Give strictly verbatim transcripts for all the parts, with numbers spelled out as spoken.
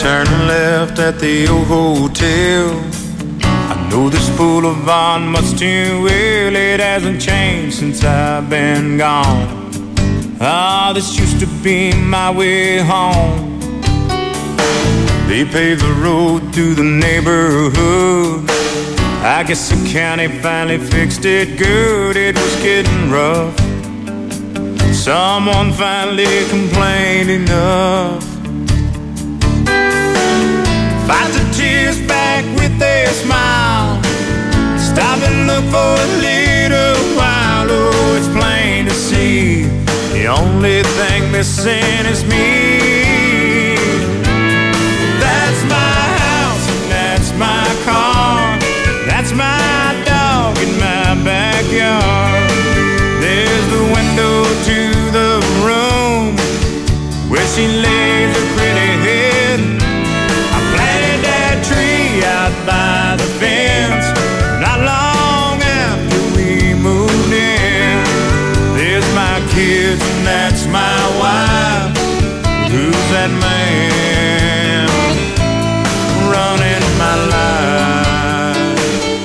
Turning left at the old hotel. I know this boulevard much too well. It hasn't changed since I've been gone. Ah, this used to be my way home. They paved the road through the neighborhood. I guess the county finally fixed it good. It was getting rough. Someone finally complained enough. Fight the tears back with a smile. Stop and look for a little while. Oh, it's plain to see the only thing missing is me. That's my house and that's my car. That's my dog in my backyard. There's the window to the room where she lays her pretty head. I planted that tree out by the fence not long after we moved in. There's my kids and that's my wife. Who's that man running my life?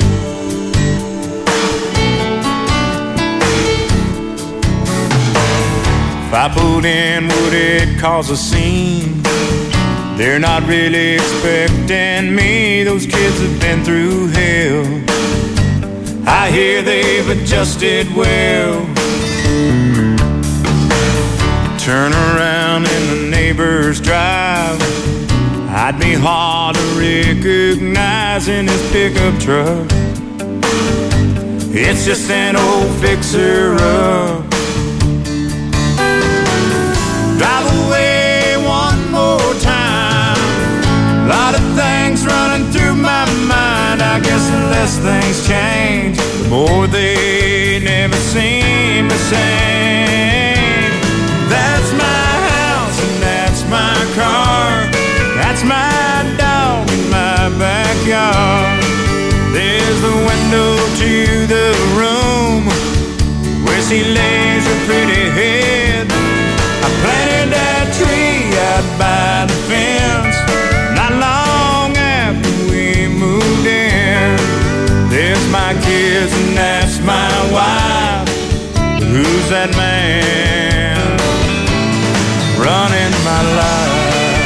If I pulled in, would it cause a scene? They're not really expecting me. Those kids have been through hell. I hear they've adjusted well. Turn around in the neighbor's drive. I'd be hard to recognize in his pickup truck. It's just an old fixer-up. Drive away one more time. A lot of things running through my mind. I guess the less things change, the more they never seem the same. That's my house and that's my car. That's my dog in my backyard. There's the window to the room where she lays her pretty head. I planted that tree out by the fence not long after we moved in. There's my kids and that's my wife. Who's that man running my life?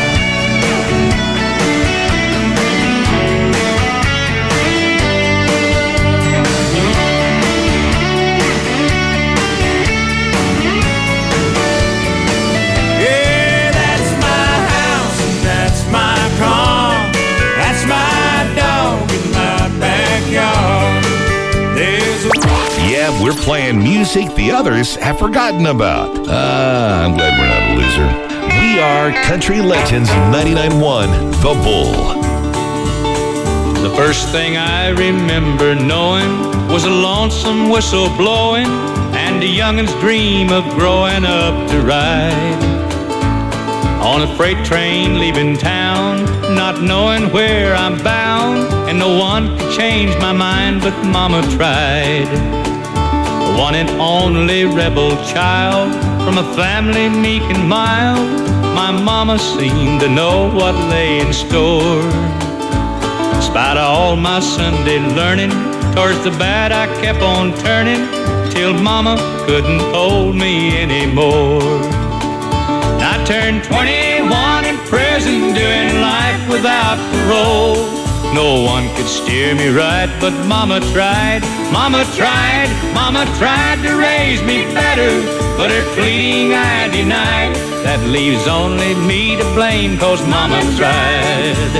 Yeah, we're playing music the others have forgotten about. Ah, I'm glad we're not a loser. We are Country Legends ninety-nine point one, The Bull. The first thing I remember knowing was a lonesome whistle blowing and a youngin's dream of growing up to ride on a freight train leaving town, not knowing where I'm bound, and no one could change my mind, but Mama tried. The one and only rebel child from a family meek and mild, my mama seemed to know what lay in store. In spite of all my Sunday learning, towards the bad I kept on turning, till Mama couldn't hold me anymore. I turned twenty-one in prison, doing life without parole. No one could steer me right, but Mama tried, Mama tried, Mama tried to raise me better, but her pleading I denied. That leaves only me to blame, 'cause Mama tried.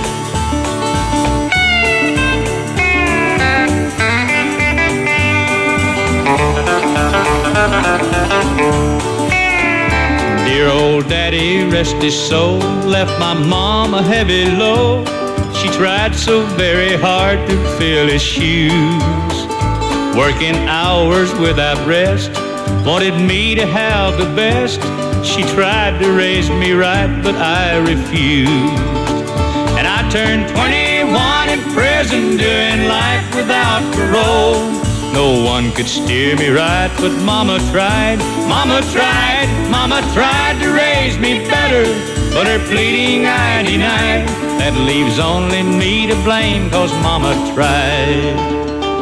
Dear old daddy, rest his soul, left my mom a heavy load. She tried so very hard to fill his shoes, working hours without rest, wanted me to have the best. She tried to raise me right, but I refused. And I turned twenty-one in prison, doing life without parole. No one could steer me right, but Mama tried, Mama tried, Mama tried to raise me better, but her pleading I denied. That leaves only me to blame, 'cause Mama tried.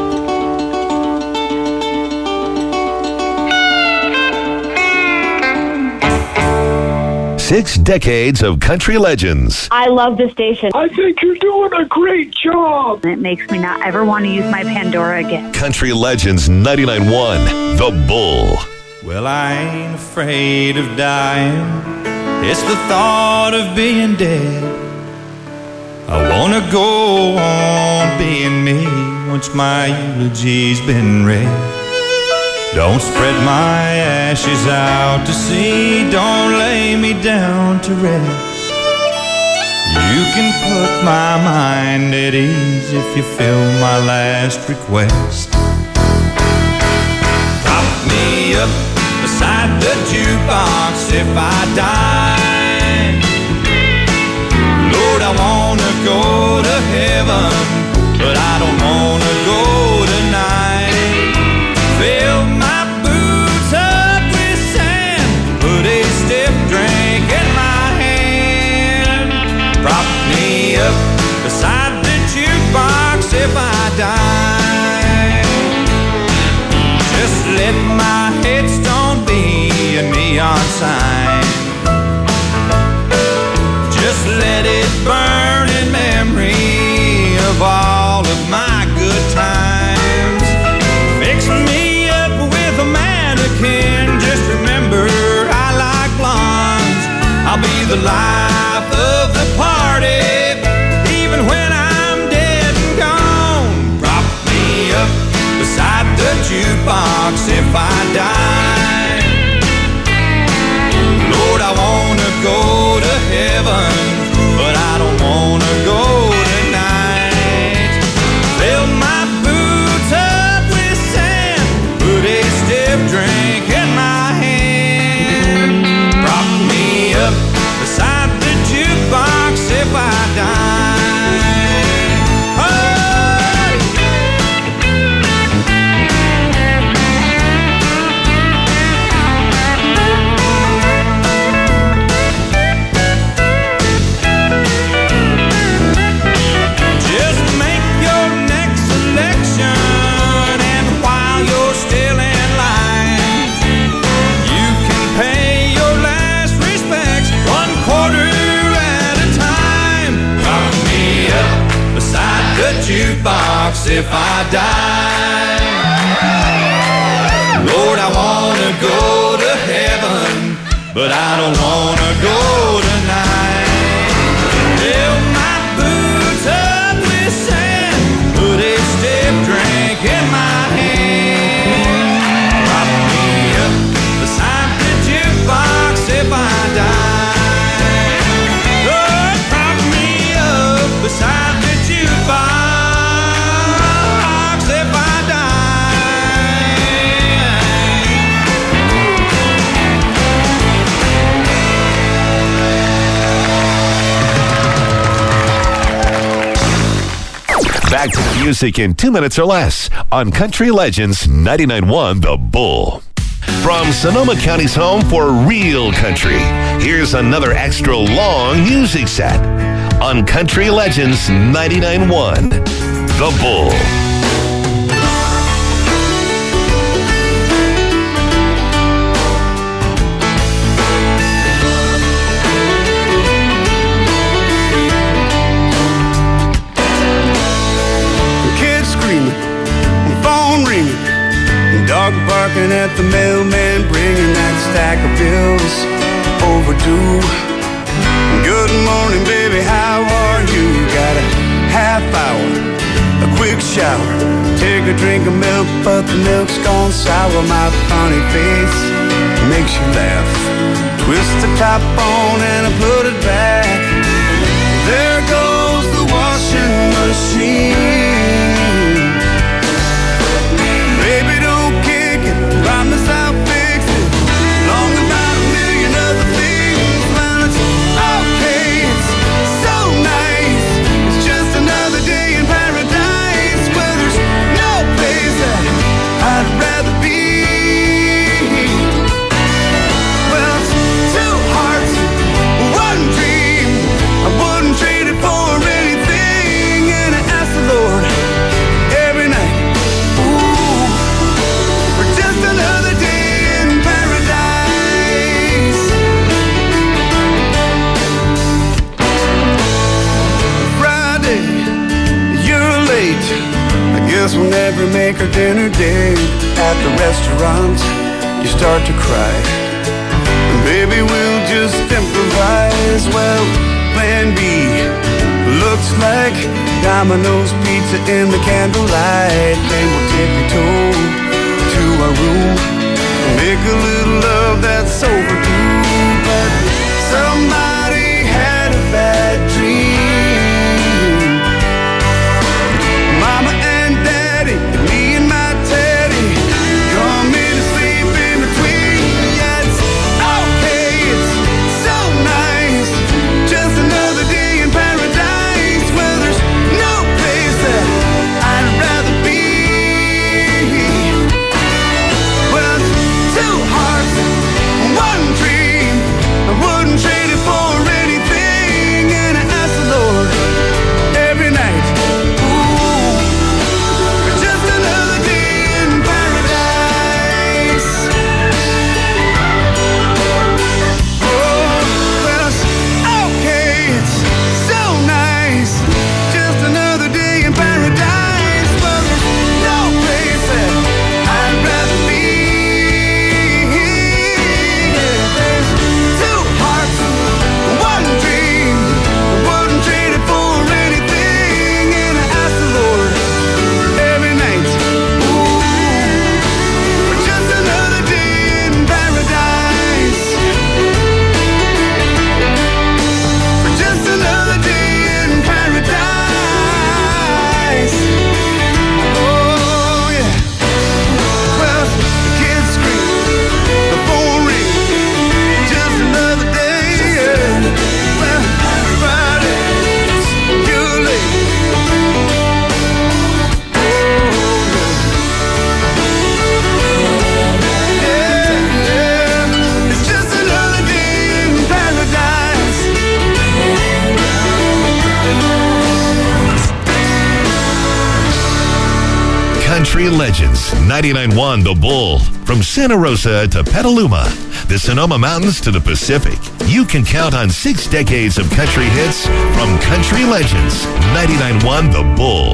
Six decades of country legends. I love the station. I think you're doing a great job. It makes me not ever want to use my Pandora again. Country Legends ninety-nine point one, The Bull. Well, I ain't afraid of dying. It's the thought of being dead. I wanna go on being me once my eulogy's been read. Don't spread my ashes out to sea. Don't lay me down to rest. You can put my mind at ease if you fill my last request. Prop me up beside the jukebox if I die. Lord, I wanna go to heaven, but I don't wanna go tonight. Fill my boots up with sand, put a stiff drink in my hand. Prop me up beside the jukebox if I die. Just let my headstone be a neon sign. Just let it burn in memory of all of my good times. Fix me up with a mannequin. Just remember I like blondes. I'll be the life of the party, even when I'm dead and gone. Prop me up beside the jukebox if I die. Lord, I wanna go to heaven, but I don't wanna go tonight. Fill my boots up with sand, put a stiff drink in my hand. Prop me up beside the jukebox if I die. Oh! Just make your next selection, and while you're still in line, you can pay your last respects one quarter at a time. Prop me up beside the jukebox if I die. Lord, I wanna go to heaven, but I don't wanna go tonight. Fill my boots up with sand, put a stiff drink in my hand. Prop me up beside the jukebox if I die. Lord, prop me up beside the jukebox if I die. Back to the music in two minutes or less on Country Legends ninety-nine point one, The Bull. From Sonoma County's home for real country, here's another extra long music set on Country Legends ninety-nine point one, The Bull. Kids screaming, phone ringing, dog barking at the mailman, bringing that stack of bills overdue. Good morning, baby, how are you? Got a half hour, a quick shower, take a drink of milk, but the milk's gone sour. My funny face makes you laugh. Twist the top on and I put it back. There goes the washing machine. Baby, don't kick it, promise I'll fix it. Long about a million other things. Well, it's okay, it's so nice. It's just another day in paradise, where there's no place that I'd rather be. Well, it's two hearts, one dream. we make our dinner date at the restaurant, you start to cry. And baby, we'll just improvise. Well, plan B looks like Domino's pizza in the candlelight. Then we'll tippy-toe to our room, make a little love that's overdue. But somebody had a bad dream. Mama and Daddy, me and my Teddy, come in to sleep in between. Yeah, it's okay, it's so nice, just another day in paradise, where there's no place that I'd rather be. Well, it's two hearts, one dream, I wouldn't trade it for anything. And I ask the Lord every night, ooh, for just another day in paradise. Oh, well, it's okay, it's so nice, just another day in paradise. Well, there's no place that I'd rather be. There's two hearts, one dream, I wouldn't trade it for anything. And I ask the Lord every night, ooh, for just another day in paradise, for just another day in paradise. Oh yeah. Well, the kids scream, the phone rings, just another day. Yeah. Well, Friday, you're late. Oh yeah, yeah. It's just another day in paradise. Country Legends, ninety-nine point one The Bull. From Santa Rosa to Petaluma, the Sonoma Mountains to the Pacific, you can count on six decades of country hits from Country Legends, ninety-nine point one The Bull.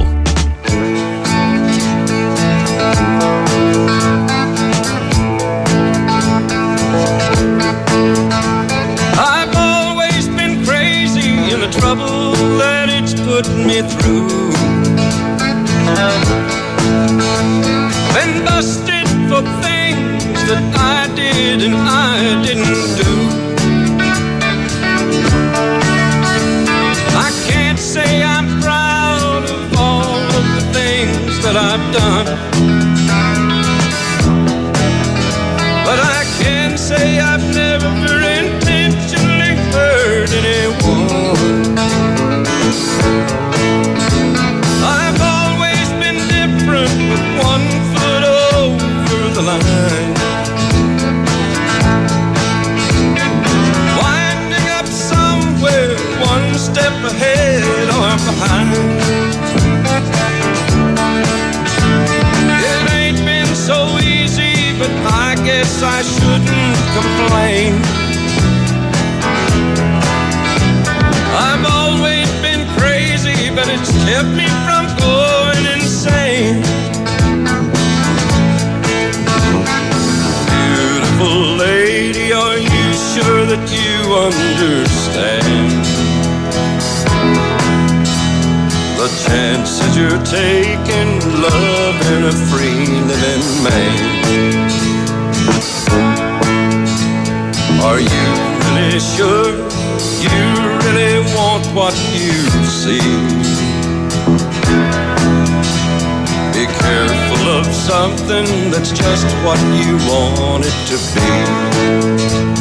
I've always been crazy in the trouble that it's put me through. Been busted for things that I did and I didn't do. I can't say I'm proud of all of the things that I've done, but I can say I've never intentionally hurt anyone. I've always been different, with one foot over the line, winding up somewhere one step ahead or behind. It ain't been so easy, but I guess I shouldn't complain. I've always been crazy, but it's kept me from going insane. Beautiful lady, are you sure that you understand the chances you're taking, loving a free living man? Are you really sure you really want what you see? Be careful of something that's just what you want it to be.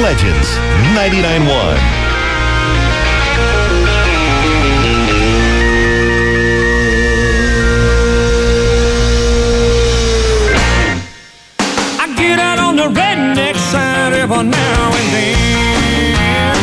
Legends ninety-nine point one. The redneck side every now and then.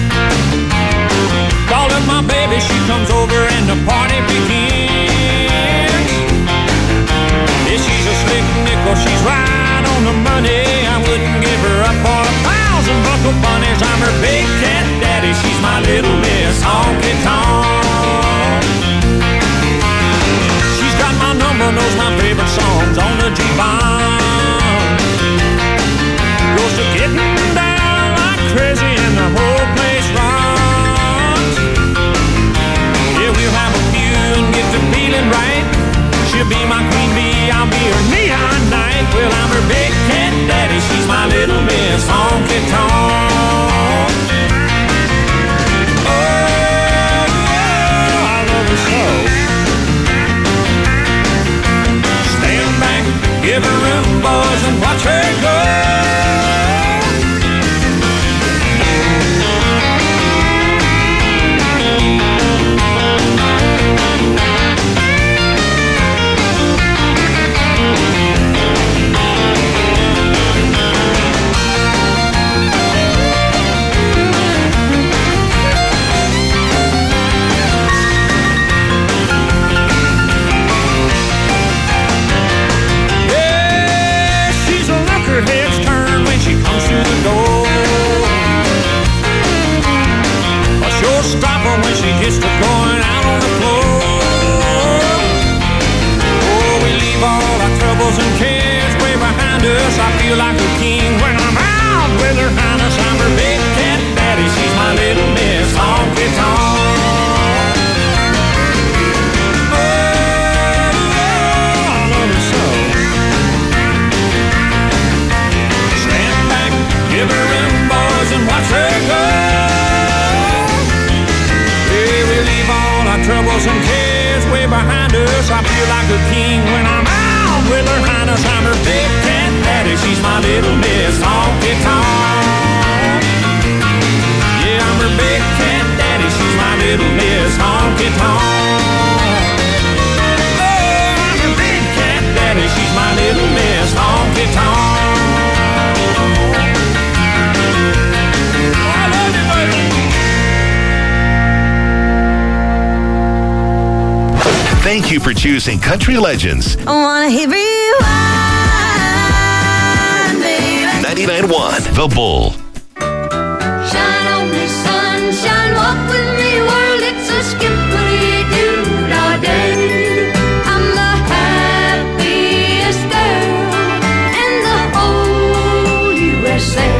Calling my baby, she comes over and the party begins. Yeah, she's a slick nickel, she's right on the money. I wouldn't give her up for a thousand buckle bunnies. I'm her big cat daddy, she's my little miss honky tonk. She's got my number, knows my favorite songs on the G-Bomb. Goes to getting down like crazy and the whole place rocks. Yeah, we'll have a few and get to feeling right. She'll be my queen bee, I'll be her neon knight. Well, I'm her big cat daddy, she's my little miss honky tonk. Oh, oh, I love her so. Stand back, give her room, boys, and watch her go. Stop her when she gets to going out on the floor. Oh, we leave all our troubles and cares way behind us. I feel like a king when I'm out with her highness. I'm her big cat daddy, she's my little miss honky tonk. Oh, I love her so. Stand back, give her room, boys, and watch her go. Troubles and cares way behind us. I feel like a king when I'm out with her highness. I'm her big cat daddy, she's my little miss honky tonk. Yeah, I'm her big cat daddy, she's my little miss honky tonk. Oh, I'm her big cat daddy, she's my little miss honky tonk. I love you, baby. Thank you for choosing Country Legends. I wanna hear rewind, baby. ninety-nine point one, The Bull. Shine on me, sunshine, walk with me, world. It's a skippity-doo all day. I'm the happiest girl in the whole U S A.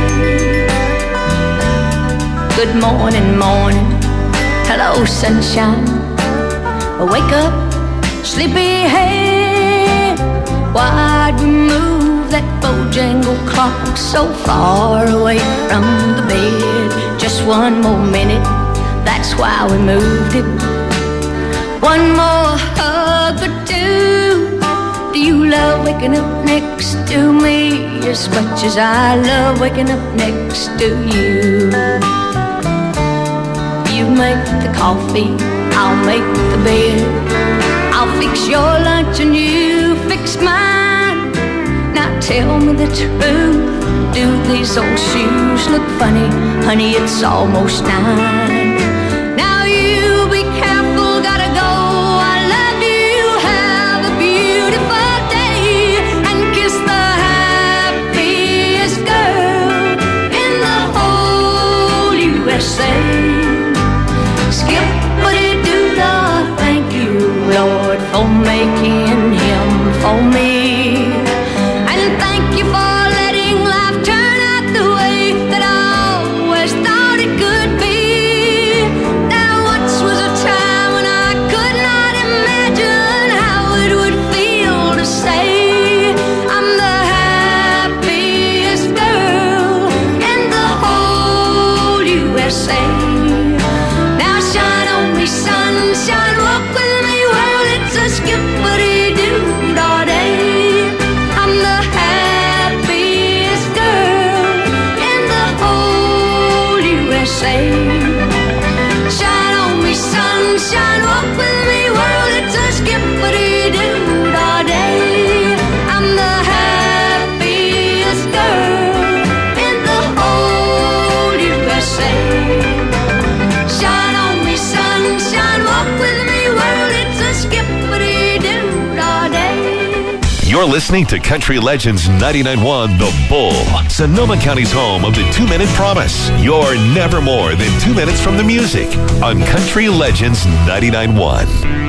Good morning, morning. Hello, sunshine. Wake up, sleepyhead. Why'd we move that Bojangle clock so far away from the bed? Just one more minute, that's why we moved it. One more hug or two. Do you love waking up next to me as much as I love waking up next to you? You make the coffee, I'll make the bed. I'll fix your lunch and you fix mine. Now tell me the truth, do these old shoes look funny? Honey, it's almost nine. Now you be careful, gotta go. I love you, have a beautiful day. And kiss the happiest girl in the whole U S A. Skippity-doo-dah, thank you, Lord, for making him for me. And thank you for letting life turn out the way that I always thought it could be. Now once was a time when I could not imagine how it would feel to say I'm the happiest girl in the whole U S A. Sunshine, walk with me, well, it's a skippity-doo all day. You're listening to Country Legends ninety-nine point one The Bull, Sonoma County's home of the two-minute promise. You're never more than two minutes from the music on Country Legends ninety-nine point one.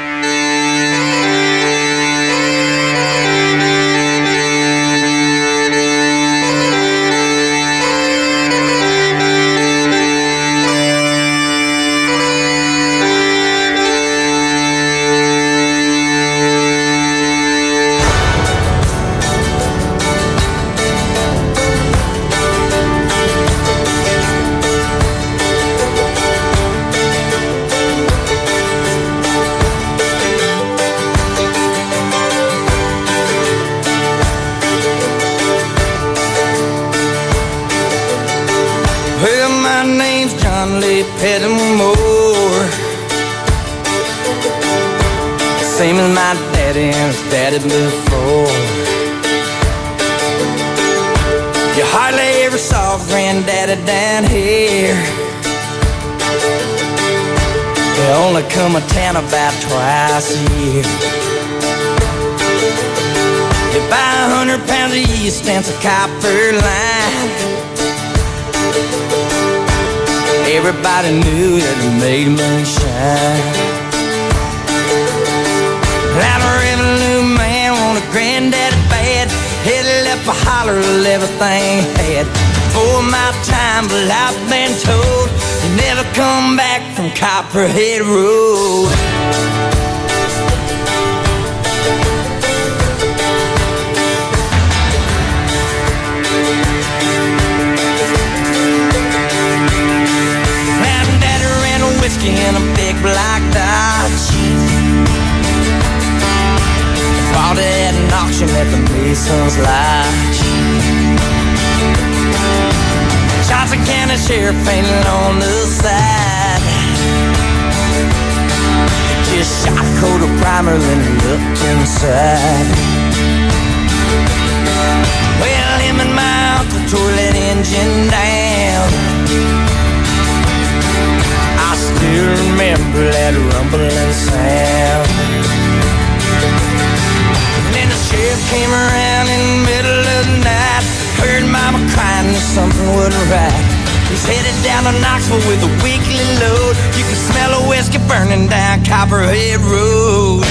Same as my daddy and his daddy before. You hardly ever saw granddaddy down here. They only come to town about twice a year. They buy a hundred pounds of yeast and some copper line. Everybody knew that it made moonshine. I'm a revenue man, want a granddaddy bad. Headed up a holler of everything he had. For my time, but I've been told you never come back from Copperhead Road. Now daddy ran a whiskey in a big black Dodge. Bought it at an auction at the Mason's Lodge. Johnson County Sheriff painted on the side. Just shot a coat of primer, then looked inside. Well, him and my uncle tore that engine down. I still remember that rumbling sound. Sheriff came around in the middle of the night. Heard mama crying that something wasn't right. He's headed down to Knoxville with a weekly load. You can smell a whiskey burning down Copperhead Road.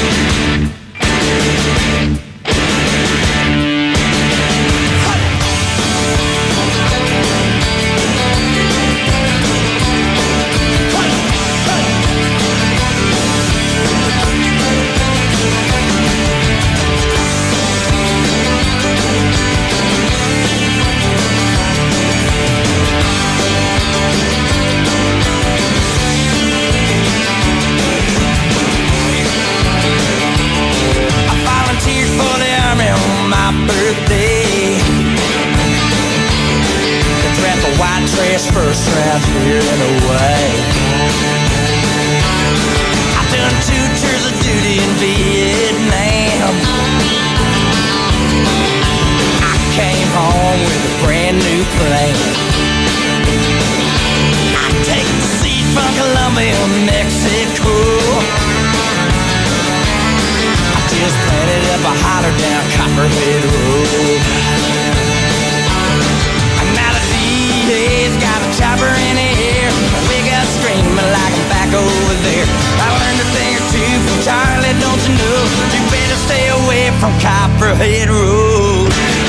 First round here and away. I've done two tours of duty in Vietnam. I came home with a brand new plane. I take the seat from Colombia, Mexico. I just planted up a holler down Copperhead Road. He's got a chopper in the air. We got screaming like I'm back over there. I learned a thing or two from Charlie, don't you know? You better stay away from Copperhead Road.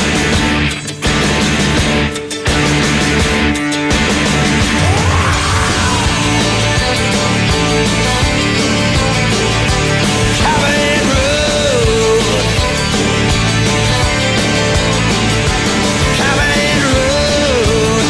Copperhead Road. Copperhead Road.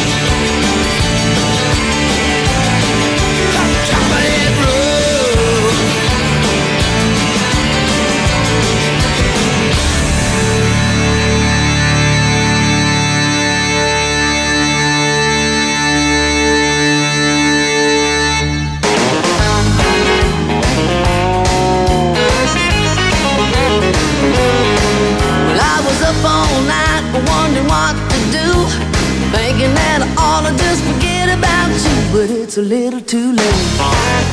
But it's a little too late.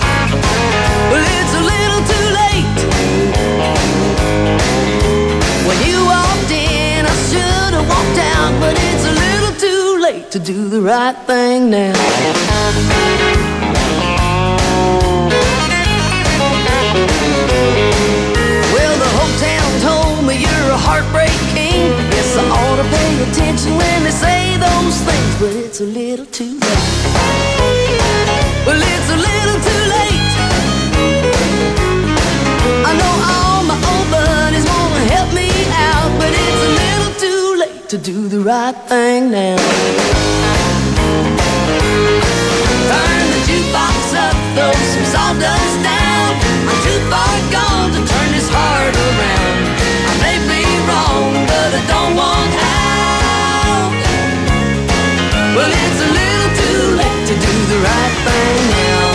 Well, it's a little too late. the right thing now. Well, the whole town told me you're a heartbreak king. Guess I ought to pay attention when they say those things, but it's a little too late. Well, it's a little too late. I know all my old buddies wanna help me out, but it's a little too late to do the right thing now. Turn the jukebox up, throw some sawdust down. I'm too far gone to turn this heart around. I may be wrong, but I don't want out. Well, it's a little too late to do the right thing now.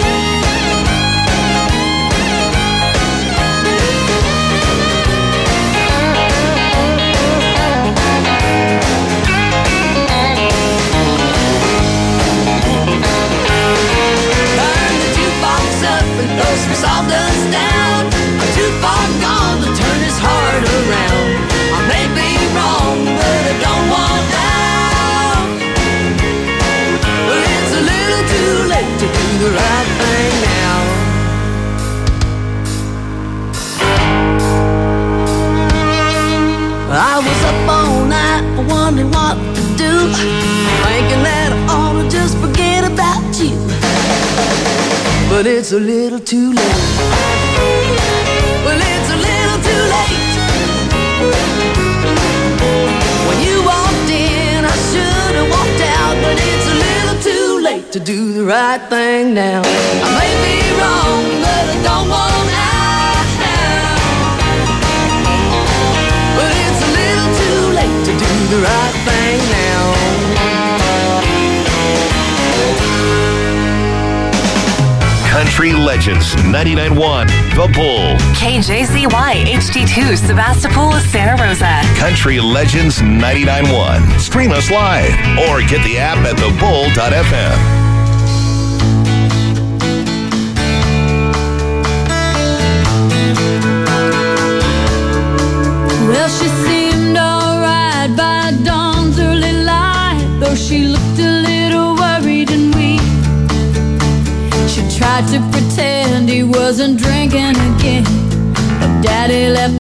Throw some sawdust down. I'm too far gone to turn this heart around. I may be wrong, but I don't want out. Well, it's a little too late to do the right thing now. I was up all night wondering what to do, thinking that I ought to just forget about you. But it's a little too late. Well, it's a little too late. When you walked in, I should have walked out, but it's a little too late to do the right thing now. I may be wrong, but I don't want out. But it's a little too late to do the right thing now. Country Legends ninety-nine point one, The Bull. K J Z Y H D two, Sebastopol, Santa Rosa. Country Legends ninety-nine point one. Stream us live or get the app at the bull dot f m. Well, she seemed alright by dawn's early light, though she looked a little worried and weak. She tried to pretend he wasn't drinking again, but Daddy left